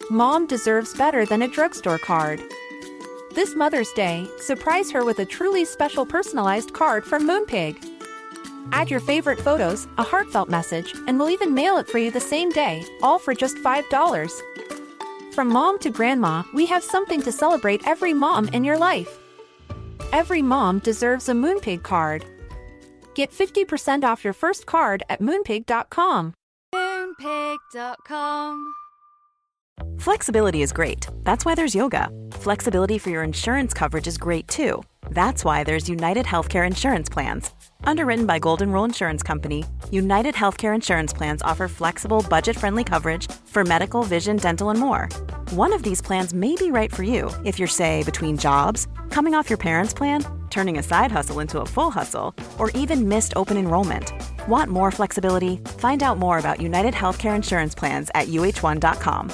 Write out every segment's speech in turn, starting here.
Mom deserves better than a drugstore card. This Mother's Day, surprise her with a truly special personalized card from Moonpig. Add your favorite photos, a heartfelt message, and we'll even mail it for you the same day, all for just $5. From mom to grandma, we have something to celebrate every mom in your life. Every mom deserves a Moonpig card. Get 50% off your first card at moonpig.com. Moonpig.com. Flexibility is great. That's why there's yoga. Flexibility for your insurance coverage is great too. That's why there's United Healthcare Insurance Plans. Underwritten by Golden Rule Insurance Company, United Healthcare Insurance Plans offer flexible, budget-friendly coverage for medical, vision, dental, and more. One of these plans may be right for you if you're, say, between jobs, coming off your parents' plan, turning a side hustle into a full hustle, or even missed open enrollment. Want more flexibility? Find out more about United Healthcare Insurance Plans at uh1.com.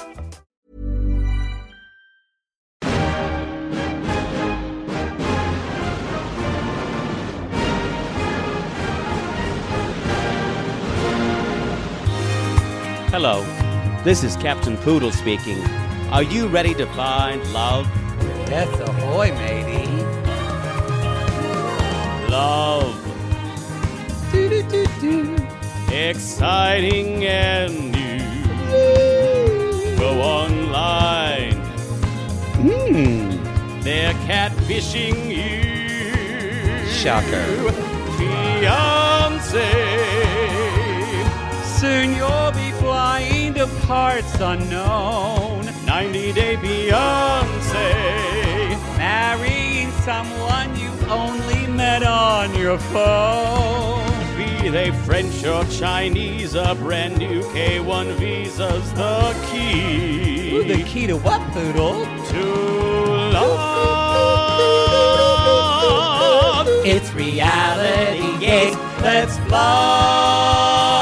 Hello, this is Captain Poodle speaking. Are you ready to find love? Yes, ahoy, matey. Love. Exciting and new. Go online. They're catfishing you. Shocker. Fiancé. Soon you'll be flying to parts unknown. 90-day Beyonce. Marrying someone you only met on your phone. Be they French or Chinese, a brand new K1 visa's the key. Ooh, the key to what, Poodle? To love. It's reality gaze. Let's love.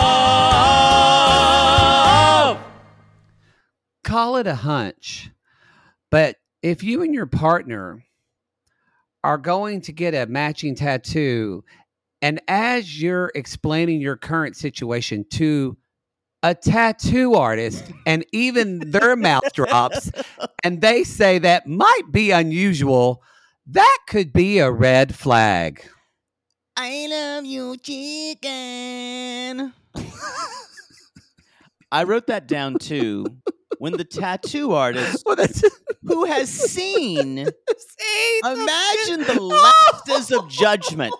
Call it a hunch. But if you and your partner are going to get a matching tattoo, and as you're explaining your current situation to a tattoo artist, and even their mouth drops, and they say that might be unusual, that could be a red flag. I love you, chicken. I wrote that down too. When the tattoo artist who has seen, imagine the lectures of judgment.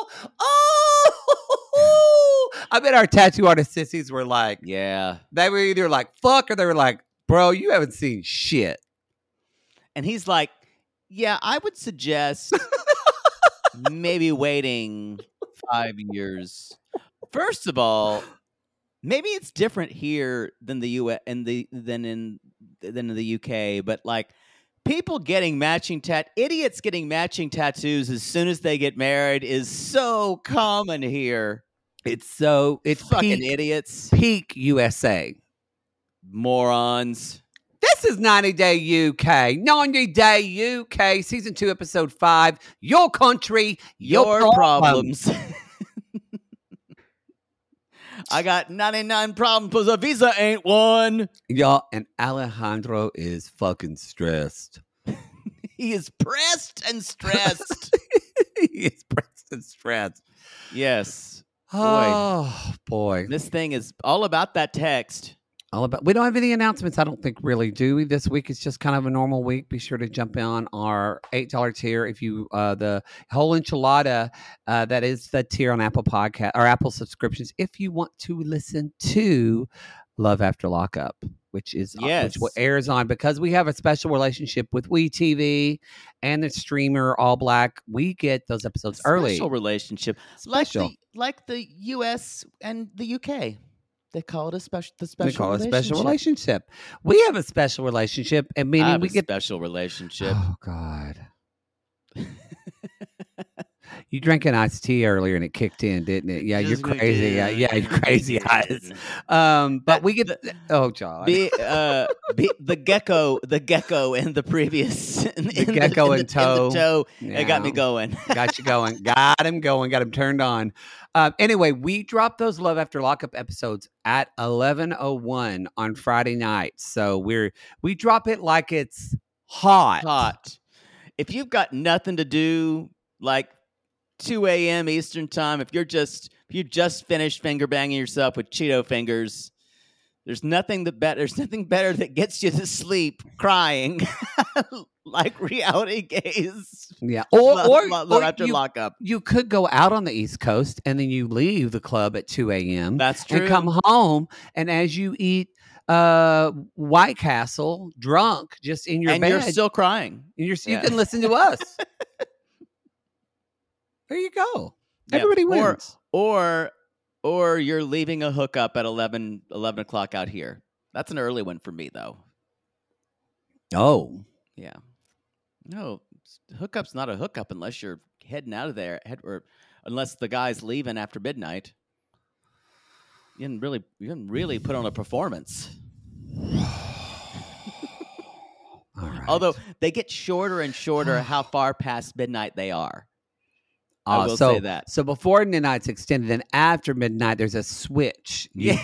I bet our tattoo artist sissies were like, yeah. They were either like, fuck, or they were like, bro, you haven't seen shit. And he's like, yeah, I would suggest maybe waiting 5 years. First of all, maybe it's different here than the U.S. than in the UK, but like people getting idiots getting matching tattoos as soon as they get married is so common here. It's fucking peak, idiots, peak USA, morons. This is 90 Day UK, 90 Day UK, Season 2, Episode 5. Your country, your problems. I got 99 problems because a visa ain't one. Y'all, and Alejandro is fucking stressed. He is pressed and stressed. He is pressed and stressed. Yes. Oh, boy. This thing is all about that text. We don't have any announcements, I don't think, really, do we? This week is just kind of a normal week. Be sure to jump on our $8 tier. If you, the whole enchilada, that is the tier on Apple Podcast or Apple subscriptions. If you want to listen to Love After Lockup, which airs on, because we have a special relationship with WeTV and the streamer All Black. We get those episodes early. Special relationship. Special. Like the US and the UK. They call it a special relationship. We have a special relationship, and meaning we get special relationship. Oh God! You drank an iced tea earlier and it kicked in, didn't it? Yeah, you're Just crazy. Yeah, again, yeah, you're crazy eyes. again. But we get. Oh, John. The gecko in the previous The gecko in the tow. toe. It got me Yeah. going. Got you going. Got him going. Got him turned on. Anyway, we dropped those Love After Lockup episodes at 11:01 on Friday night. So we drop it like it's hot. Hot. If you've got nothing to do, like 2 a.m. Eastern time, if you just finished finger banging yourself with Cheeto fingers, there's nothing better that gets you to sleep crying like reality gaze. Yeah. Love Or After Lockup. you could go out on the East Coast and then you leave the club at 2 a.m. That's true. and come home, and as you eat White Castle drunk just in your and bed, you're still crying. you Yeah. can listen to us. There you go. Yeah. Everybody wins. Or you're leaving a hookup at 11 o'clock out here. That's an early one for me, though. Oh. Yeah. No, hookup's not a hookup unless you're heading out of there, or unless the guy's leaving after midnight. You didn't really put on a performance. All right. Although they get shorter and shorter how far past midnight they are. I will so, say that. So before midnight's extended, then after midnight, there's a switch. Yeah.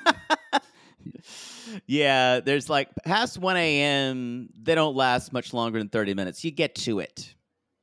Yeah, there's like past 1 a.m., they don't last much longer than 30 minutes. You get to it.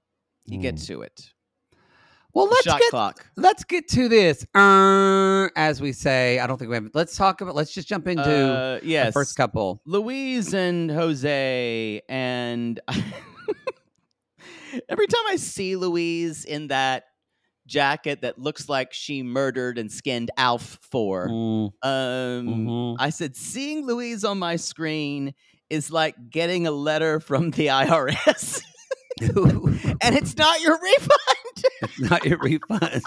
Well, Shot clock. let's get to this. As we say, I don't think we have. Let's just jump into the first couple. Louise and Jose, and every time I see Louise in that jacket that looks like she murdered and skinned Alf for, I said, seeing Louise on my screen is like getting a letter from the IRS. And it's not your refund. It's not your refund.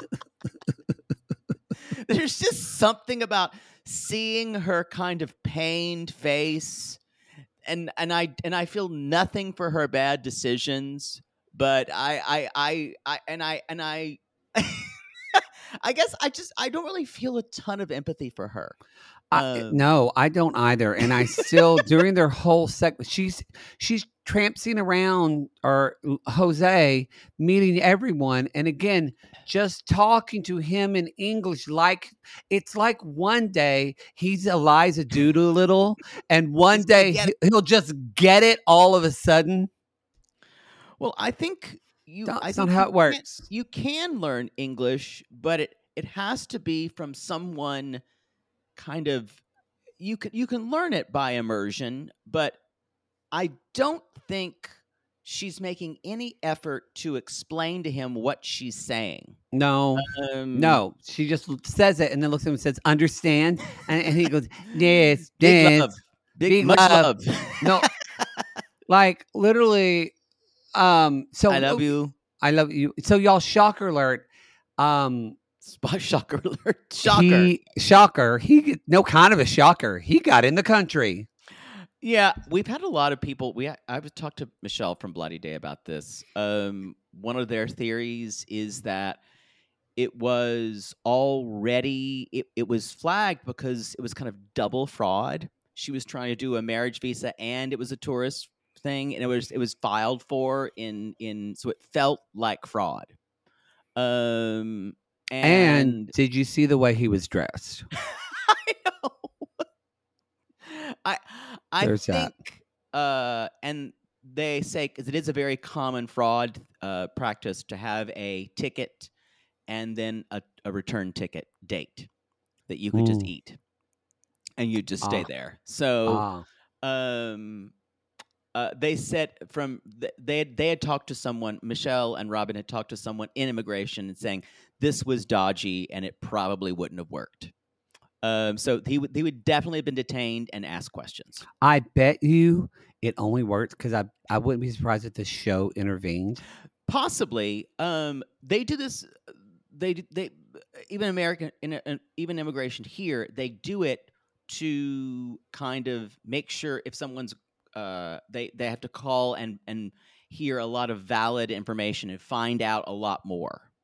There's just something about seeing her kind of pained face, and I feel nothing for her bad decisions, but I I guess I don't really feel a ton of empathy for her. No, I don't either. And I still, during their whole segment, she's trampsing around, or Jose, meeting everyone. And again, just talking to him in English, like it's like one day he's Eliza Doolittle, and one day he'll just get it all of a sudden. Well, I think that's not how it works. You can learn English, but it has to be from someone kind of, you can learn it by immersion, but I don't think she's making any effort to explain to him what she's saying. No, no, she just says it and then looks at him and says, "Understand?" And he goes, "Yes, yes, big love." No, like literally. So I love you. I love you. So y'all, shocker alert. Shocker alert. Shocker. No kind of a shocker. He got in the country. Yeah, we've had a lot of people. I've talked to Michelle from Bloody Day about this. One of their theories is that it was already it was flagged because it was kind of double fraud. She was trying to do a marriage visa and it was a tourist thing, and it was filed for in so it felt like fraud. And did you see the way he was dressed? I know. I There's think and they say, because it is a very common fraud practice to have a ticket and then a return ticket date that you could just eat and you just stay there. So they said they had talked to someone, Michelle and Robin had talked to someone in immigration and saying this was dodgy and it probably wouldn't have worked. So he would definitely have been detained and asked questions. I bet you it only worked because I wouldn't be surprised if the show intervened. Possibly. They do this. They even even immigration here, they do it to kind of make sure if someone's they have to call and hear a lot of valid information and find out a lot more.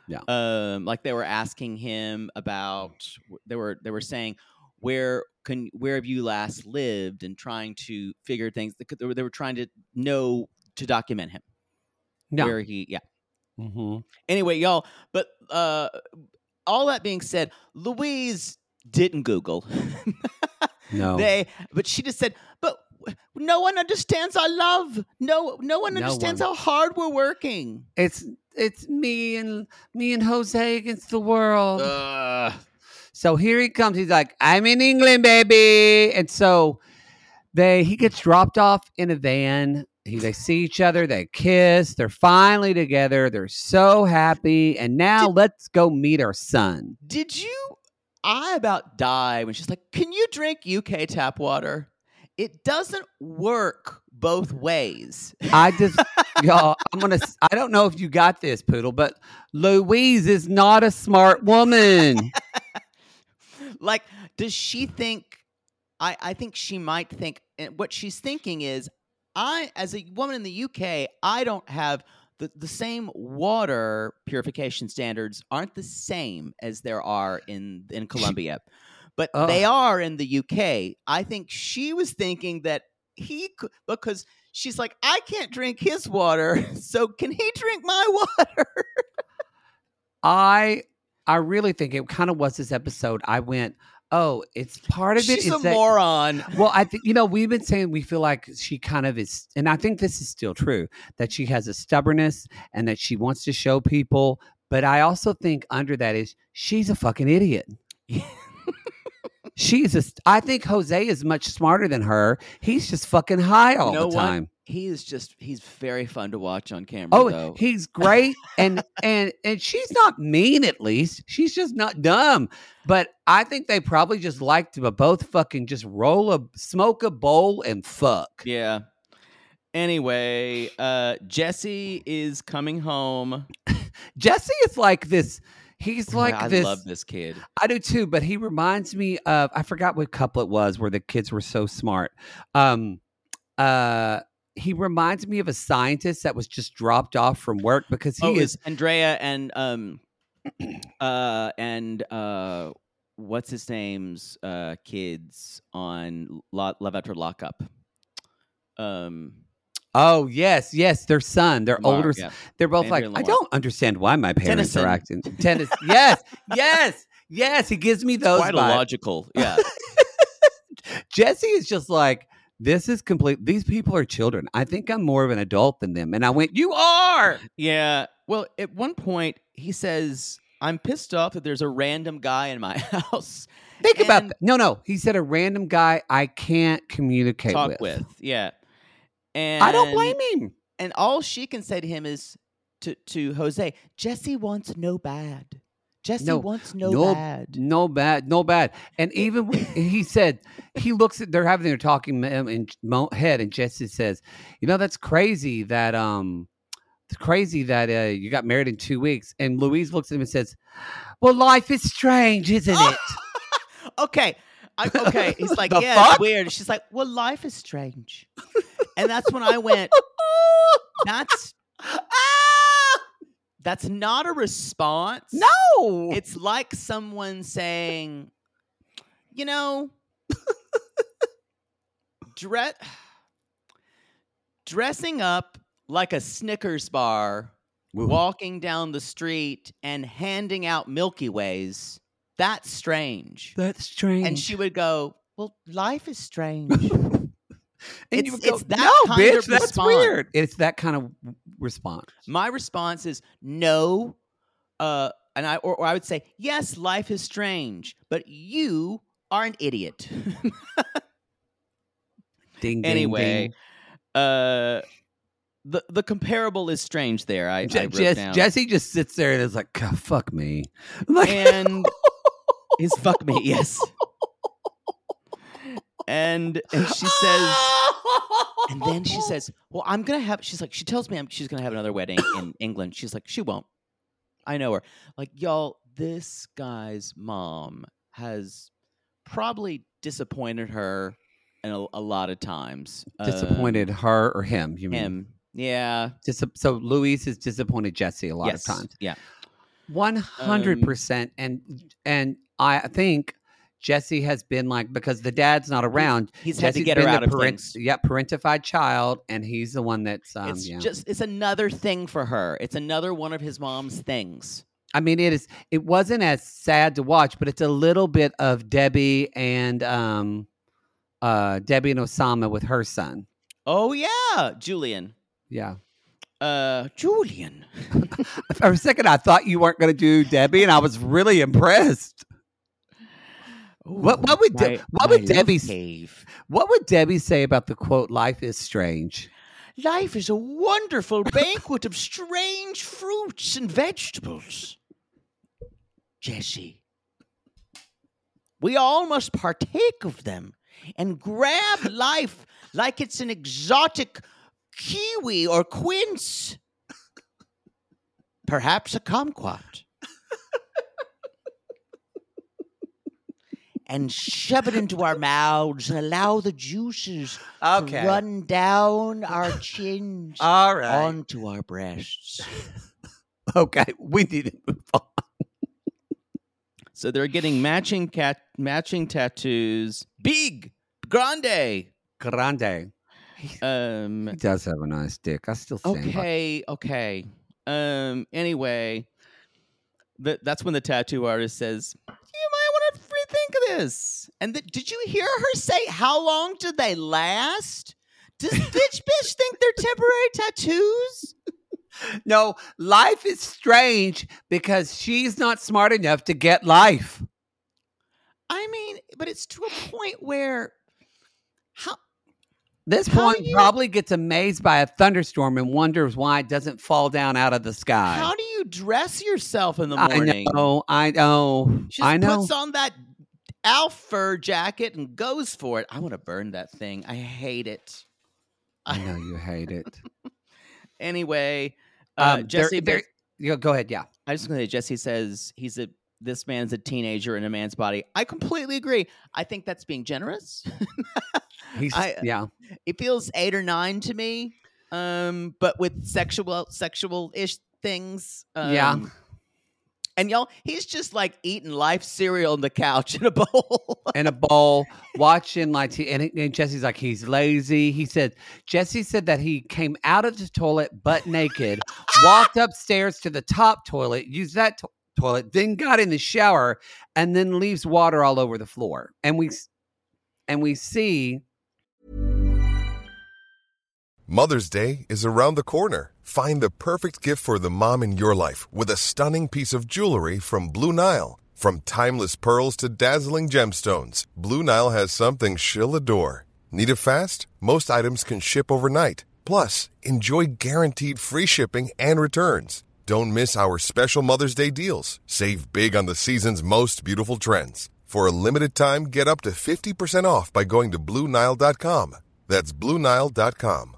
Yeah. Like they were asking him about. They were saying, where have you last lived, and trying to figure things. They were trying to know, to document him. Yeah. Where he. Yeah. Mm-hmm. Anyway, y'all. But all that being said, Louise didn't Google. No. But she just said, but no one understands our love. No one understands how hard we're working. It's me and Jose against the world. So here he comes. He's like, I'm in England, baby. And so he gets dropped off in a van. They see each other. They kiss. They're finally together. They're so happy. And now let's go meet our son. I about die when she's like, can you drink UK tap water? It doesn't work both ways. Y'all, I don't know if you got this, Poodle, but Louise is not a smart woman. Like, does she think, I think she might think, and what she's thinking is, as a woman in the UK, I don't have the same water purification standards aren't the same as there are in Colombia. But they are in the UK. I think she was thinking that he could, because she's like, I can't drink his water, so can he drink my water? I really think it kind of was this episode. I went, oh, it's part of it. She's a moron. Well, I think, we've been saying we feel like she kind of is, and I think this is still true, that she has a stubbornness and that she wants to show people. But I also think under that is she's a fucking idiot. I think Jose is much smarter than her. He's just fucking high all the time. He's very fun to watch on camera. Oh, though. He's great. and she's not mean, at least. She's just not dumb. But I think they probably just like to both fucking just smoke a bowl and fuck. Yeah. Anyway, Jesse is coming home. Jesse is like this. He's like this. I love this kid. I do too, but he reminds me of, I forgot what couple it was where the kids were so smart. He reminds me of a scientist that was just dropped off from work because he is Andrea and what's his name's kids on Love After Lockup. Oh yes, their son, their Lamar, older. yeah. They're both Andrea like, I don't understand why my parents Tennyson. are acting. Tennis, yes. He gives me those. Quite illogical, yeah. Jesse is just like, this is complete. These people are children. I think I'm more of an adult than them. And I went, you are. Yeah. Well, at one point he says, I'm pissed off that there's a random guy in my house. Think about that. No. He said a random guy I can't communicate with. Yeah. And I don't blame him. And all she can say to him is to Jose, Jesse wants no bad. Jesse wants no bad. No bad. And even when he said, he looks at, they're having their talking in head, and Jesse says, that's crazy that you got married in 2 weeks. And Louise looks at him and says, well, life is strange, isn't it? Okay. He's like, The yeah, fuck? It's weird. She's like, well, life is strange. And that's when I went, that's not a response. No. It's like someone saying, dressing up like a Snickers bar, walking down the street and handing out Milky Ways. That's strange. That's strange. And she would go, well, life is strange. And you would go, it's that no, kind bitch, of that's response. weird. It's that kind of response. My response is no. And I would say, yes, life is strange, but you are an idiot. Ding, anyway, ding. The comparable is strange there. I wrote down. Jesse just sits there and is like, fuck me. Like, and his fuck me, yes. And she says, and then she says, well, I'm going to have, she's like, she tells me she's going to have another wedding in England. She's like, she won't. I know her. Like, y'all, this guy's mom has probably disappointed her a lot of times. Disappointed her or him, you mean? Him. Yeah. So Louise has disappointed Jesse a lot of times. Yeah. 100%. And I think Jesse has been like, because the dad's not around. He's had to Jesse's get her been out the of things. Yeah, parentified child, and he's the one that's It's another thing for her. It's another one of his mom's things. I mean, it wasn't as sad to watch, but it's a little bit of Debbie and Osama with her son. Oh yeah, Julian. Yeah. Julian. For a second, I thought you weren't going to do Debbie, and I was really impressed. What would Debbie say about the quote, "Life is strange"? Life is a wonderful banquet of strange fruits and vegetables. Jesse, we all must partake of them and grab life like it's an exotic kiwi or quince. Perhaps a kumquat. And shove it into our mouths and allow the juices to run down our chins onto our breasts. Okay, we need to move on. So they're getting matching tattoos. Big, grande. He does have a nice dick. I still stand by. Okay. Anyway, that's when the tattoo artist says, "You might want to rethink of this." And did you hear her say, "How long did they last?" Does bitch think they're temporary tattoos? No, life is strange because she's not smart enough to get life. I mean, but it's to a point where probably gets amazed by a thunderstorm and wonders why it doesn't fall down out of the sky. How do you dress yourself in the morning? I know. She just puts on that Alf fur jacket and goes for it. I want to burn that thing. I hate it. I know you hate it. Anyway, Jesse. Go ahead. Yeah, I was going to say, Jesse says this man's a teenager in a man's body. I completely agree. I think that's being generous. It feels 8 or 9 to me, but with sexual-ish things. And y'all, he's just like eating life cereal on the couch in a bowl. Watching and Jesse's like, he's lazy. Jesse said that he came out of the toilet butt naked, walked upstairs to the top toilet, used that toilet, then got in the shower, and then leaves water all over the floor. And we see Mother's Day is around the corner. Find the perfect gift for the mom in your life with a stunning piece of jewelry from Blue Nile. From timeless pearls to dazzling gemstones, Blue Nile has something she'll adore. Need it fast? Most items can ship overnight. Plus, enjoy guaranteed free shipping and returns. Don't miss our special Mother's Day deals. Save big on the season's most beautiful trends. For a limited time, get up to 50% off by going to BlueNile.com. That's BlueNile.com.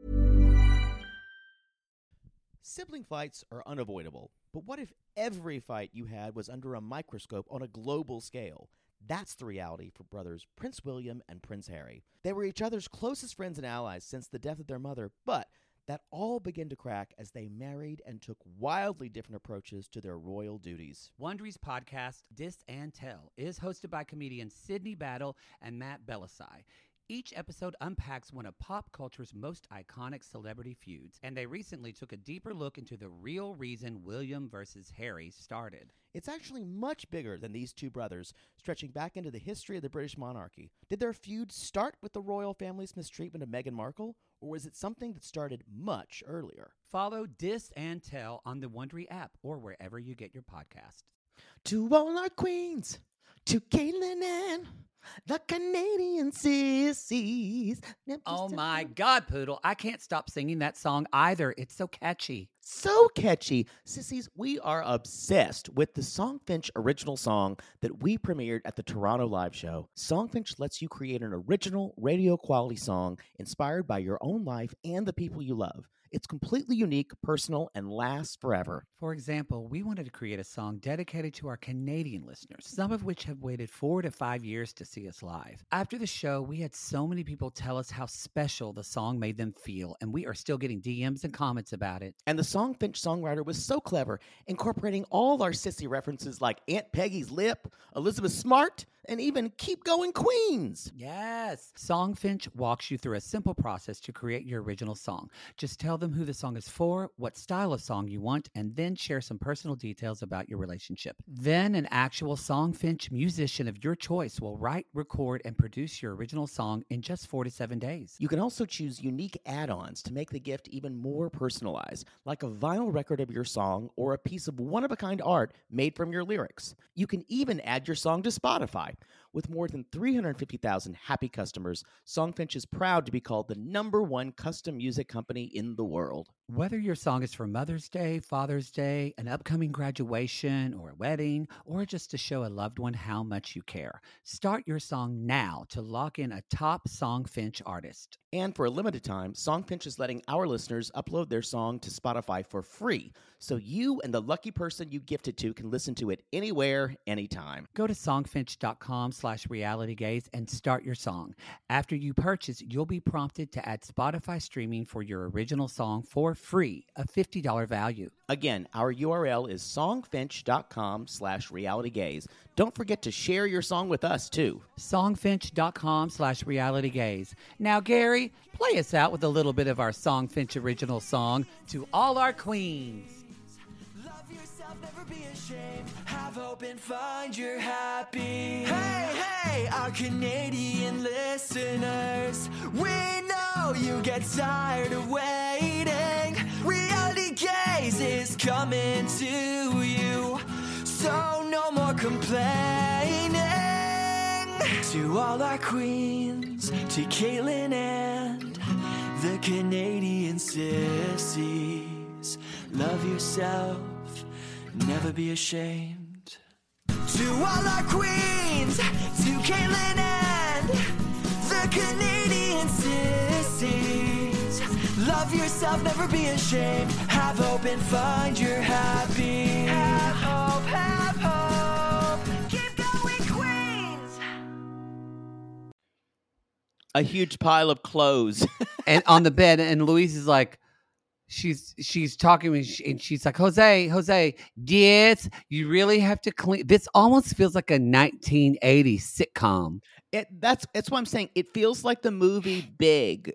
Sibling fights are unavoidable, but what if every fight you had was under a microscope on a global scale? That's the reality for brothers Prince William and Prince Harry. They were each other's closest friends and allies since the death of their mother, but that all began to crack as they married and took wildly different approaches to their royal duties. Wondery's podcast, Dis and Tell, is hosted by comedians Sydney Battle and Matt Bellassai. Each episode unpacks one of pop culture's most iconic celebrity feuds, and they recently took a deeper look into the real reason William versus Harry started. It's actually much bigger than these two brothers, stretching back into the history of the British monarchy. Did their feud start with the royal family's mistreatment of Meghan Markle, or was it something that started much earlier? Follow Dis and Tell on the Wondery app or wherever you get your podcasts. To all our queens, to Caitlin and the Canadian sissies. Oh my God, Poodle. I can't stop singing that song either. It's so catchy. So catchy. Sissies, we are obsessed with the Songfinch original song that we premiered at the Toronto Live Show. Songfinch lets you create an original radio quality song inspired by your own life and the people you love. It's completely unique, personal, and lasts forever. For example, we wanted to create a song dedicated to our Canadian listeners, some of which have waited 4 to 5 years to see us live. After the show, we had so many people tell us how special the song made them feel, and we are still getting DMs and comments about it. And the Songfinch songwriter was so clever, incorporating all our sissy references like Aunt Peggy's Lip, Elizabeth Smart, and even Keep Going Queens. Yes. Songfinch walks you through a simple process to create your original song. Just tell them who the song is for, what style of song you want, and then share some personal details about your relationship. Then an actual Songfinch musician of your choice will write, record, and produce your original song in just 4 to 7 days. You can also choose unique add-ons to make the gift even more personalized, like a vinyl record of your song or a piece of one-of-a-kind art made from your lyrics. You can even add your song to Spotify. With more than 350,000 happy customers, Songfinch is proud to be called the #1 custom music company in the world. Whether your song is for Mother's Day, Father's Day, an upcoming graduation, or a wedding, or just to show a loved one how much you care, start your song now to lock in a top Songfinch artist. And for a limited time, Songfinch is letting our listeners upload their song to Spotify for free, so you and the lucky person you gifted to can listen to it anywhere, anytime. Go to songfinch.com/realitygaze and start your song. After you purchase, you'll be prompted to add Spotify streaming for your original song for free, a $50 value. Again, our URL is songfinch.com/realitygaze. Don't forget to share your song with us, too. Songfinch.com/realitygaze. Now, Gary, play us out with a little bit of our Songfinch original song, To All Our Queens. Love yourself, never be ashamed. Have hope and find your happy. Hey, hey, our Canadian listeners. We know you get tired of waiting. Reality Gaze is coming to you. So no more complaining. To all our queens, to Caitlin and the Canadian sissies. Love yourself, never be ashamed. To all our queens, to Caitlin and the Canadian sissies. Love yourself, never be ashamed. Have hope and find your happy. Have hope, have hope. Keep going, Queens. A huge pile of clothes. And on the bed, and Louise is like, she's talking to me, and she's like, Jose, yes, you really have to clean. This almost feels like a 1980s sitcom. That's what I'm saying. It feels like the movie Big.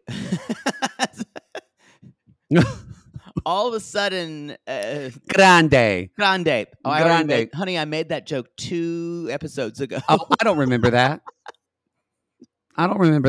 All of a sudden, Grande. Grande. Honey, I made that joke 2 episodes ago. Oh, I don't remember that. Out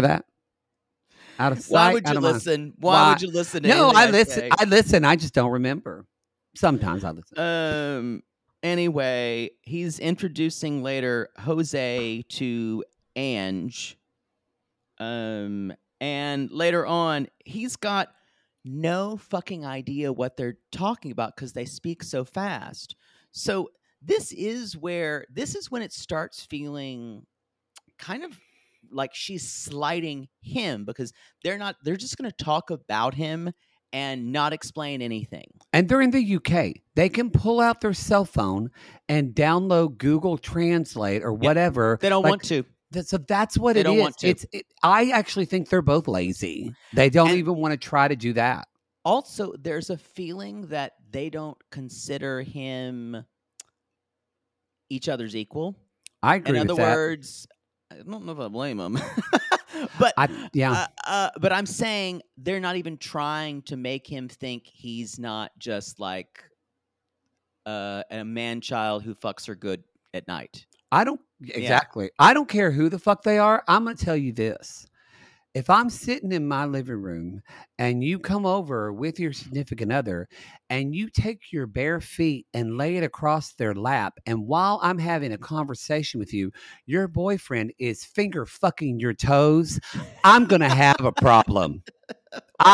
of sight. Why would you out of mind. listen? Why would you listen to No, anything I listen. say? I listen. I just don't remember. Sometimes I listen. Anyway, he's introducing later Jose to Ange. And later on, he's got no fucking idea what they're talking about because they speak so fast. So this is when it starts feeling kind of like she's slighting him, because they're just going to talk about him and not explain anything. And they're in the UK. They can pull out their cell phone and download Google Translate or whatever. They don't want to. So that's what They it don't is. want to. I actually think they're both lazy. They don't even want to try to do that. Also, there's a feeling that they don't consider him each other's equal. I agree In with other that. words, I don't know if I blame him. But but I'm saying they're not even trying to make him think he's not just like a man-child who fucks her good at night. Exactly. I don't care who the fuck they are. I'm going to tell you this. If I'm sitting in my living room and you come over with your significant other and you take your bare feet and lay it across their lap, and while I'm having a conversation with you, your boyfriend is finger fucking your toes, I'm going to have a problem.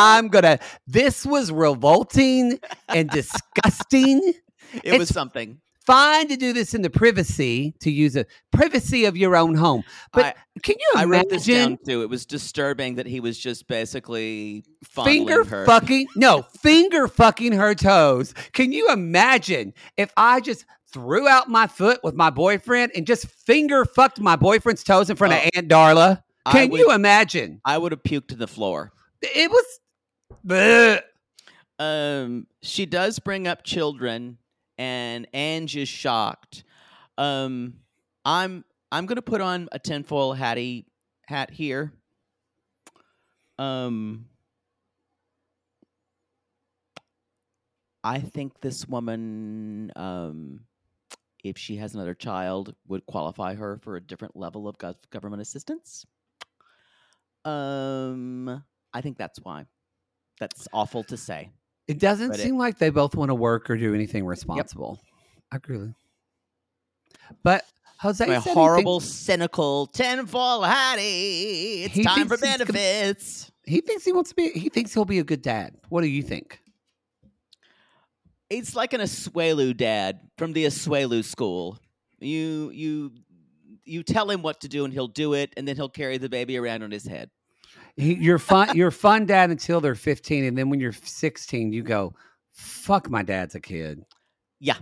This was revolting and disgusting. It was something. fine to do this in the privacy, to use a privacy of your own home. But can you I imagine? wrote this down too. It was disturbing that he was just basically fondling finger her. finger fucking her toes. Can you imagine if I just threw out my foot with my boyfriend and just finger fucked my boyfriend's toes in front of Aunt Darla? Can you imagine? I would have puked to the floor. It was. Bleh. She does bring up children, and Ange is shocked. I'm gonna put on a tinfoil hat here. I think this woman, if she has another child, would qualify her for a different level of government assistance. I think that's why. That's awful to say. It doesn't seem like they both want to work or do anything responsible. Yep. I agree with you. But Jose my horrible, cynical tinfoil hattie. It's time for benefits. He thinks he'll be a good dad. What do you think? It's like an Asuelu dad from the Asuelu school. You tell him what to do and he'll do it, and then he'll carry the baby around on his head. You're fun dad until they're 15, and then when you're 16, you go, "Fuck, my dad's a kid." Yeah.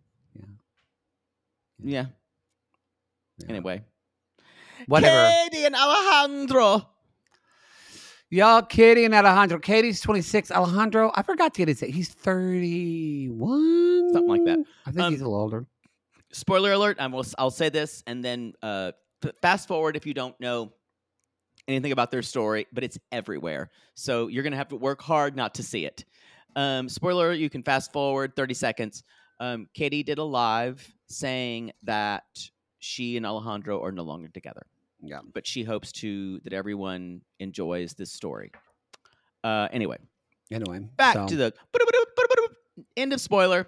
Anyway, whatever. Katie and Alejandro. Y'all, Katie and Alejandro. Katie's 26. Alejandro, I forgot to get his age. He's 31, something like that. I think he's a little older. Spoiler alert! I'll say this, and then fast forward if you don't know anything about their story, but it's everywhere. So you're going to have to work hard not to see it. Spoiler, you can fast forward 30 seconds. Katie did a live saying that she and Alejandro are no longer together. Yeah. But she hopes that everyone enjoys this story. Anyway. Back to the end of spoiler.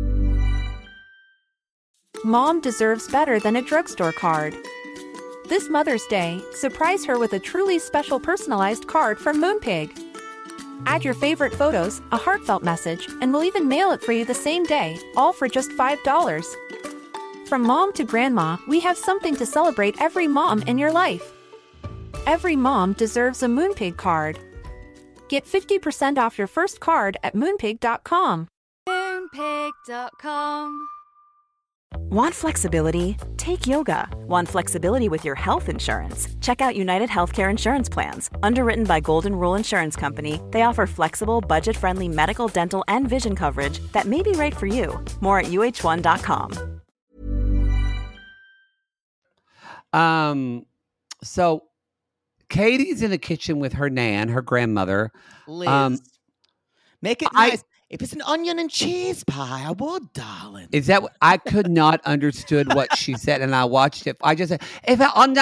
Mom deserves better than a drugstore card. This Mother's Day, surprise her with a truly special personalized card from Moonpig. Add your favorite photos, a heartfelt message, and we'll even mail it for you the same day, all for just $5. From mom to grandma, we have something to celebrate every mom in your life. Every mom deserves a Moonpig card. Get 50% off your first card at moonpig.com. Moonpig.com. Want flexibility? Take yoga. Want flexibility with your health insurance? Check out United Healthcare Insurance Plans. Underwritten by Golden Rule Insurance Company, they offer flexible, budget-friendly medical, dental, and vision coverage that may be right for you. More at uh1.com. So Katie's in the kitchen with her nan, her grandmother. Liz, make it nice. If it's an onion and cheese pie, I would, darling. Is that what I could not understood what she said, and I watched it. I just said, if it on the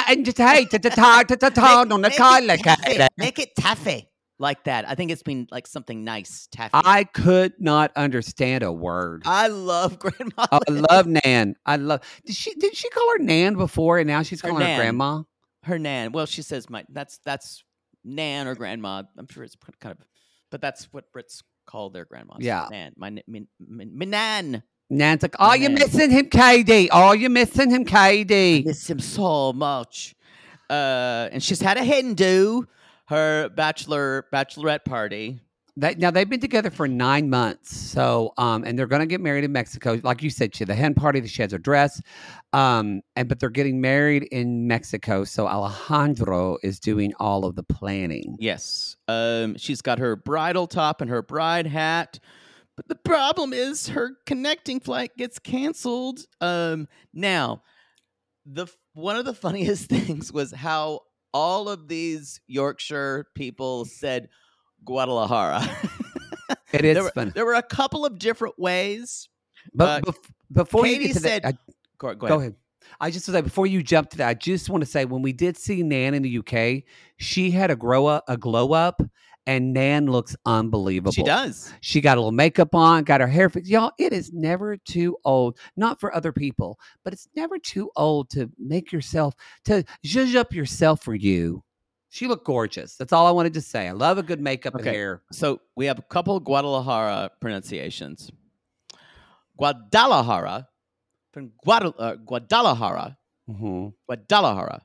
make it taffy like that. I think it's been like something nice, taffy. I could not understand a word. I love Grandma. I love Nan. Did she call her Nan before, and now she's calling her Grandma? Her Nan. Well, she says that's Nan or Grandma. I'm sure it's kind of, but that's what Brits call their grandmas. Yeah. Nan. My Nan. Nan's like, oh, you're missing him, Katie. Oh, you're missing him, Katie. I miss him so much. And she's had a Hindu, her bachelorette party. Now, they've been together for 9 months. So, and they're going to get married in Mexico. Like you said, the hen party, she has her dress. But they're getting married in Mexico. So Alejandro is doing all of the planning. Yes. She's got her bridal top and her bride hat. But the problem is her connecting flight gets canceled. Now, one of the funniest things was how all of these Yorkshire people said Guadalajara. It is fun. There were a couple of different ways. But before Katie you get to said, that, go ahead. I just want to say, before you jump to that, I just want to say, when we did see Nan in the UK, she had a glow up, and Nan looks unbelievable. She does. She got a little makeup on, got her hair fixed. Y'all, it is never too old, not for other people, but it's never too old to make yourself, to zhuzh up yourself for you. She looked gorgeous. That's all I wanted to say. I love a good makeup and hair. So we have a couple of Guadalajara pronunciations. Guadalajara, from Guadalajara. Mm-hmm. Guadalajara.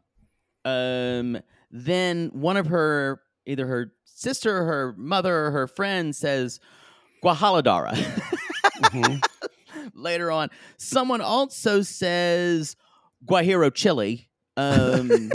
Then one of her, either her sister, her mother, or her friend says Guadalajara. Mm-hmm. Later on, someone also says Guajiro chili. And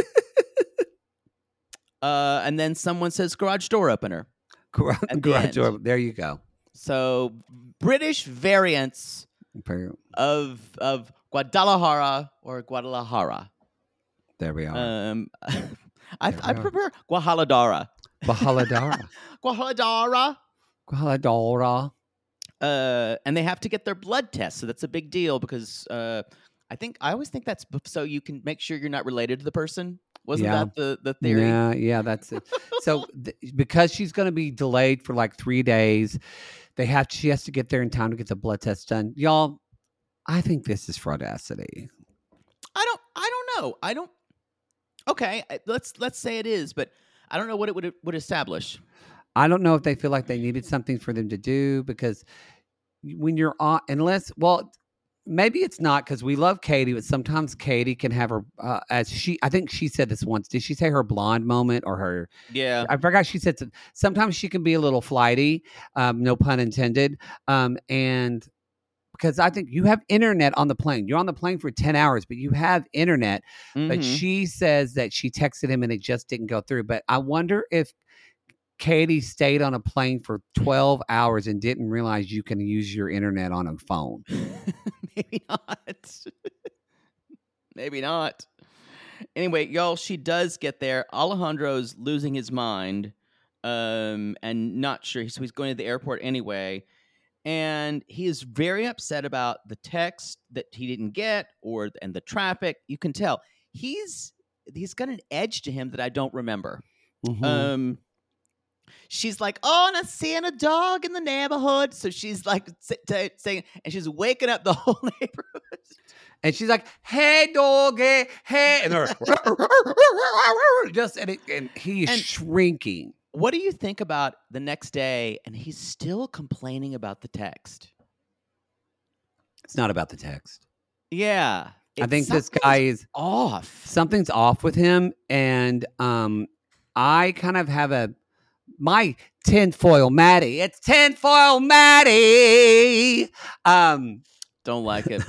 then someone says garage door opener. At the end. There you go. So British variants of Guadalajara or Guadalajara. There we are. I prefer Guadalajara. Guadalajara. Guadalajara. Guadalajara. And they have to get their blood test, so that's a big deal because I always think that's so you can make sure you're not related to the person. Wasn't that the theory? Yeah, that's it. So because she's going to be delayed for like 3 days, she has to get there in time to get the blood test done. Y'all, I think this is fraudacity. I don't know. Okay, let's say it is, but I don't know what it would establish. I don't know if they feel like they needed something for them to do because when you're on, maybe it's not because we love Katie, but sometimes Katie can have her, I think she said this once. Did she say her blonde moment or her? Yeah. I forgot she said sometimes she can be a little flighty, no pun intended. And because I think you have internet on the plane. You're on the plane for 10 hours, but you have internet. Mm-hmm. But she says that she texted him and it just didn't go through. But I wonder if Katie stayed on a plane for 12 hours and didn't realize you can use your internet on a phone. Maybe not. Maybe not. Anyway, y'all, she does get there. Alejandro's losing his mind and not sure. So he's going to the airport anyway. And he is very upset about the text that he didn't get and the traffic. You can tell. He's got an edge to him that I don't remember. Mm-hmm. She's like, oh, and I'm seeing a dog in the neighborhood. So she's like saying, and she's waking up the whole neighborhood. And she's like, hey, doggy, hey. And they're and he is shrinking. What do you think about the next day? And he's still complaining about the text. It's not about the text. Yeah. I think this guy is off. Something's off with him. And I kind of have my tinfoil Maddie. It's tinfoil Maddie. Don't like it.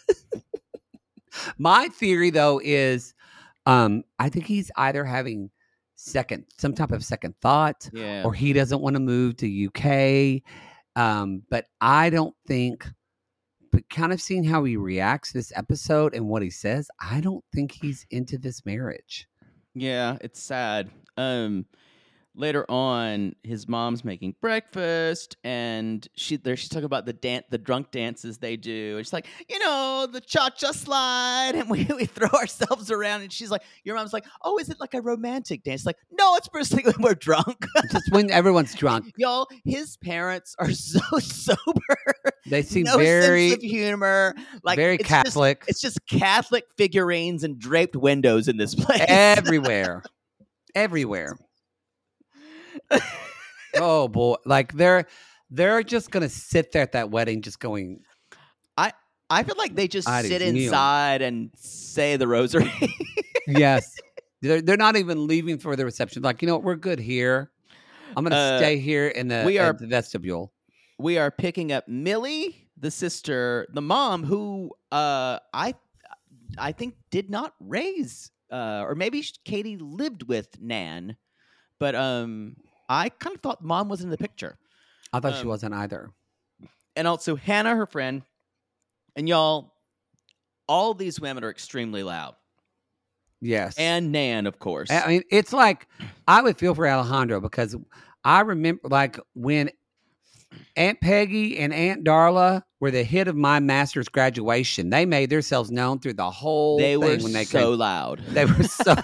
My theory, though, is I think he's either having some type of second thought, or he doesn't want to move to UK. But I don't think, but kind of seeing how he reacts this episode and what he says, I don't think he's into this marriage. Yeah, it's sad. Later on, his mom's making breakfast, and she's talking about the drunk dances they do. And she's like, the cha-cha slide, and we throw ourselves around. And she's like, your mom's like, oh, is it like a romantic dance? Like, no, it's first thing when we're drunk. Just when everyone's drunk. Y'all, his parents are so sober. They seem no very sense of humor, like very Catholic. It's just Catholic figurines and draped windows in this place everywhere. Oh boy! Like they're just gonna sit there at that wedding, just going. I feel like they just sit inside and say the rosary. Yes, they're not even leaving for the reception. Like, we're good here. I'm gonna stay here in the vestibule. We are picking up Millie, the sister, the mom, who I think did not raise, or maybe Katie lived with Nan, but I kind of thought mom was in the picture. I thought she wasn't either. And also Hannah, her friend. And y'all, all these women are extremely loud. Yes. And Nan, of course. I mean, it's like, I would feel for Alejandro because I remember like when Aunt Peggy and Aunt Darla were the hit of my master's graduation. They made themselves known through the whole thing when they so loud. They were so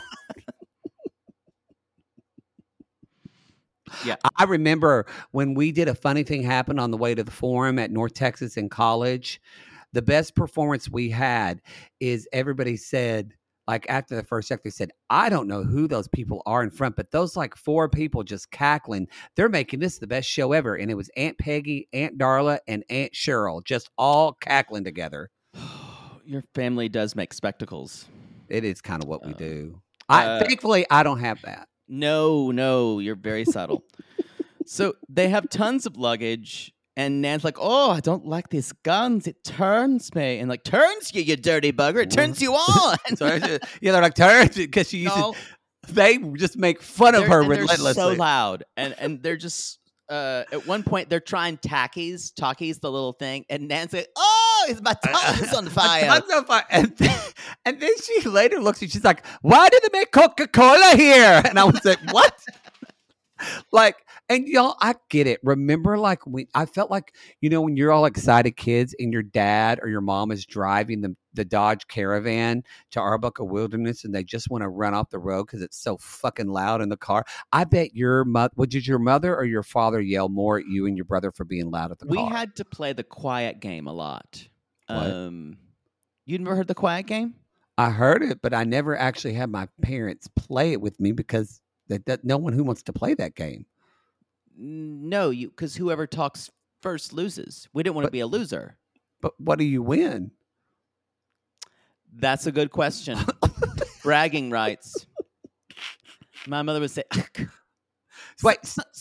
Yeah, I remember when we did a funny thing happen on the way to the forum at North Texas in college. The best performance we had is everybody said, like after the first act, they said, I don't know who those people are in front, but those like 4 people just cackling, they're making this the best show ever. And it was Aunt Peggy, Aunt Darla, and Aunt Cheryl, just all cackling together. Your family does make spectacles. It is kind of what we do. Thankfully, I don't have that. No, you're very subtle. So they have tons of luggage, and Nan's like, "Oh, I don't like these guns. It turns me." And like, turns you dirty bugger. It turns you on. Yeah, they're like, turns because she uses. No. They just make fun of her They're relentlessly. so loud, and they're just. At one point, they're trying Takis, the little thing, and Nan's like, "Oh, it's my tongue's on fire." My tongue's on fire. And then she later looks and she's like, "Why did they make Coca-Cola here?" And I was like, "What?" Like, and y'all, I get it. Remember, like, I felt like, when you're all excited kids and your dad or your mom is driving the Dodge Caravan to Arbuckle Wilderness and they just want to run off the road because it's so fucking loud in the car. I bet did your mother or your father yell more at you and your brother for being loud at the car? We had to play the quiet game a lot. What? You never heard the quiet game? I heard it, but I never actually had my parents play it with me because no one who wants to play that game. No, because whoever talks first loses. We didn't want to be a loser. But what do you win? That's a good question. Bragging rights. My mother would say, "Wait,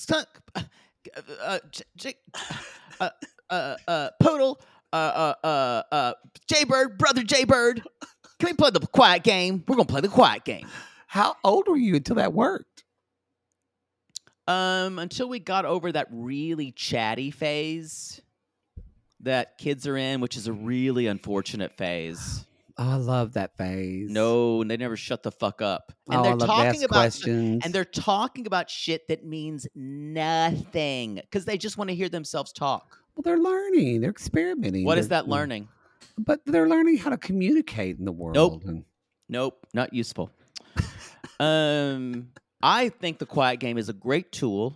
Poodle, Jaybird, brother Jaybird. Can we play the quiet game? We're gonna play the quiet game." How old were you until that worked? Until we got over that really chatty phase that kids are in, which is a really unfortunate phase. Oh, I love that phase. No, they never shut the fuck up. And they're talking about questions. And they're talking about shit that means nothing because they just want to hear themselves talk. Well, they're learning. They're experimenting. What is that learning? But they're learning how to communicate in the world. Nope, not useful. I think the quiet game is a great tool,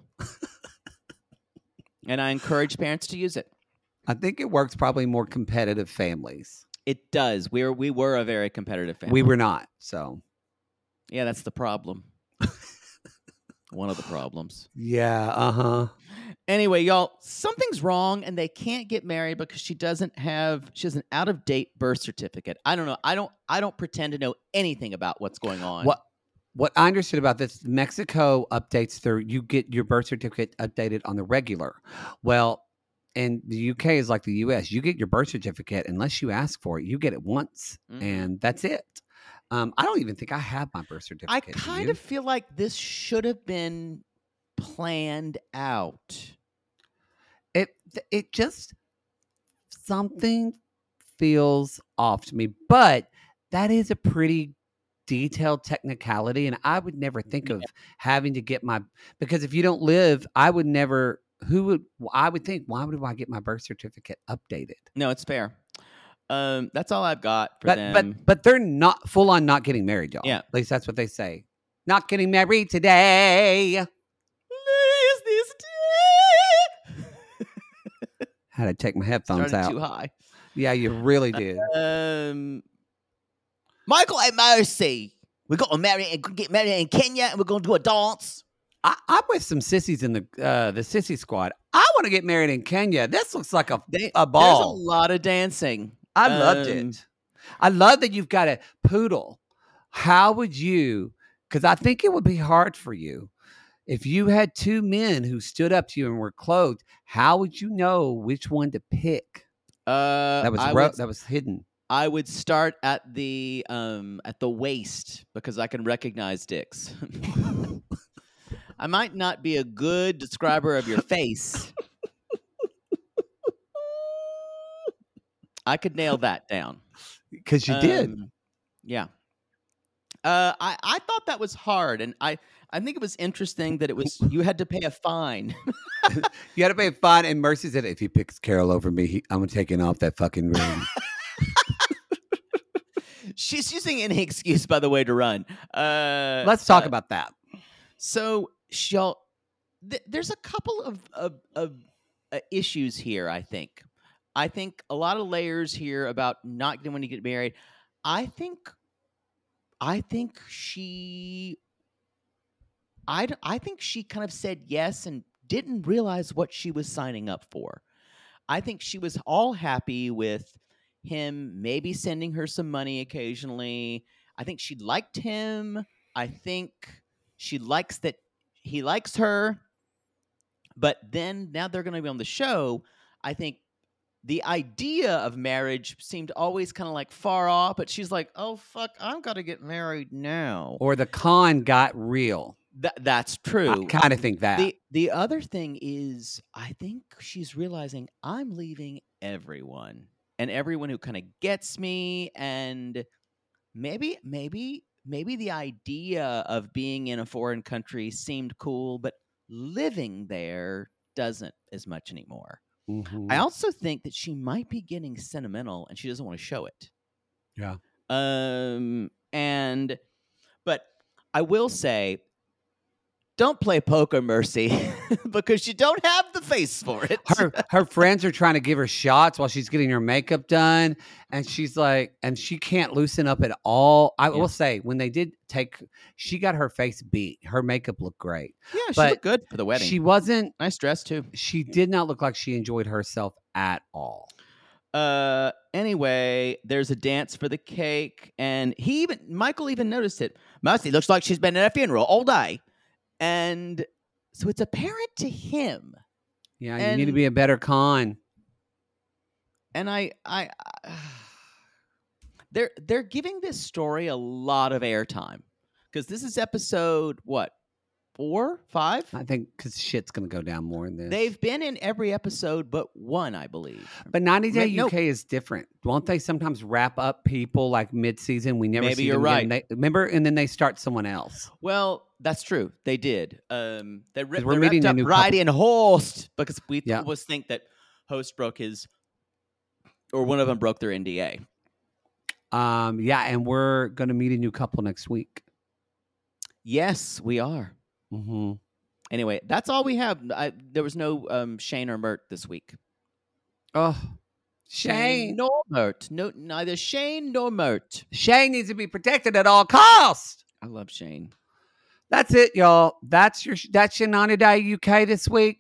and I encourage parents to use it. I think it works probably more competitive families. It does. We were a very competitive family. We were not, so. Yeah, that's the problem. One of the problems. Yeah, uh-huh. Anyway, y'all, something's wrong, and they can't get married because she has an out-of-date birth certificate. I don't know. I don't pretend to know anything about what's going on. What I understood about this, Mexico updates you get your birth certificate updated on the regular. Well, and the UK is like the US. You get your birth certificate unless you ask for it. You get it once, and that's it. I don't even think I have my birth certificate. I kind of feel like this should have been planned out. It just something feels off to me, but that is a pretty detailed technicality, and I would never think of having to get because if you don't live, I would think, why would I get my birth certificate updated? No, it's fair. That's all I've got for them. But they're not full on not getting married, y'all. Yeah. At least that's what they say. Not getting married today. Is this day? Had to take my headphones Started out. too high. Yeah, you really did. Michael and Mercy, we're going to get married in Kenya, and we're going to do a dance. I'm with some sissies in the sissy squad. I want to get married in Kenya. This looks like a ball. There's a lot of dancing. I loved it. I love that you've got a poodle. How would you? Because I think it would be hard for you if you had two men who stood up to you and were clothed. How would you know which one to pick? That was hidden. I would start at the waist because I can recognize dicks. I might not be a good describer of your face. I could nail that down. Because you did. Yeah. I thought that was hard, and I think it was interesting that you had to pay a fine. You had to pay a fine, and Mercy said, if he picks Carol over me, I'm taking off that fucking ring. She's using any excuse, by the way, to run. Let's talk about that. So, there's a couple of issues here, I think. I think a lot of layers here about not getting when you get married. I think she kind of said yes and didn't realize what she was signing up for. I think she was all happy with him maybe sending her some money occasionally. I think she liked him. I think she likes that he likes her. But then now they're going to be on the show. I think the idea of marriage seemed always kind of like far off, but she's like, oh, fuck, I've got to get married now. Or the con got real. That's true. I kind of think that. The other thing is, I think she's realizing I'm leaving everyone and everyone who kind of gets me. And maybe the idea of being in a foreign country seemed cool, but living there doesn't as much anymore. Mhm. I also think that she might be getting sentimental and she doesn't want to show it. Yeah. But I will say, don't play poker, Mercy, because you don't have the face for it. Her friends are trying to give her shots while she's getting her makeup done, and she's like, and she can't loosen up at all. I will say, when they did she got her face beat. Her makeup looked great. Yeah, she but looked good for the wedding. She wasn't nice dress too. She did not look like she enjoyed herself at all. Anyway, there's a dance for the cake, and Michael even noticed it. Mercy looks like she's been at a funeral all day. And so it's apparent to him. Yeah, you need to be a better con. And they're giving this story a lot of airtime because this is episode 4, 5? I think because shit's gonna go down more in this. They've been in every episode but one, I believe. But 90 Day UK is different. Won't they sometimes wrap up people like mid-season? We never Maybe see you're them right. again. Remember, and then they start someone else. Well, that's true. They did. They we're meeting wrapped a up new Bridie and Host because we Yeah. always think that Host broke or one of them broke their NDA. Yeah, and we're gonna meet a new couple next week. Yes, we are. Mm-hmm. Anyway, that's all we have. There was no Shane or Mert this week. Oh, Shane. nor Mert. No, neither Shane nor Mert. Shane needs to be protected at all costs. I love Shane. That's it, y'all. That's your 90 Day UK this week.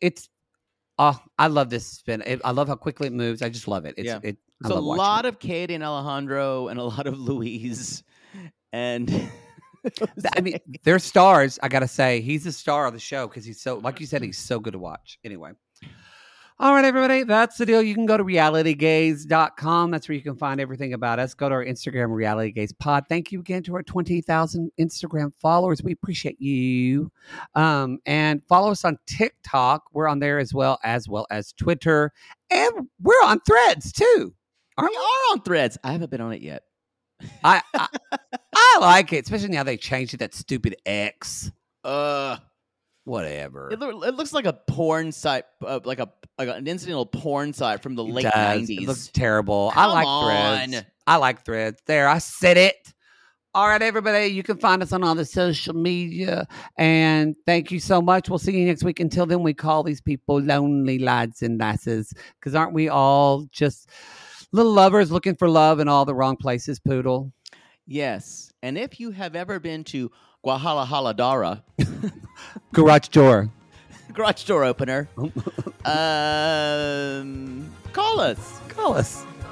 I love this spin. I love how quickly it moves. I just love it. Yeah. I So a love watching lot it. of Katie and Alejandro and a lot of Louise. And I mean, they're stars. I gotta say, he's the star of the show because he's so, like you said, he's so good to watch. Anyway, all right, everybody, that's the deal. You can go to realitygaze.com. That's where you can find everything about us. Go to our Instagram, Reality Gaze Pod. Thank you again to our 20,000 Instagram followers. We appreciate you. And follow us on TikTok. We're on there as well as Twitter, and we're on Threads too. we are on Threads. I haven't been on it yet. I like it, especially now they changed it. That stupid X. Whatever. It looks like a porn site, like an incidental porn site from the late It does. 90s. It looks terrible. Come I like on. Threads. I like Threads. There, I said it. All right, everybody, you can find us on all the social media. And thank you so much. We'll see you next week. Until then, we call these people lonely lads and lasses. Because aren't we all just little lovers looking for love in all the wrong places, Poodle? Yes. And if you have ever been to Guadalajara, Garage door. garage door opener, call us. Call us.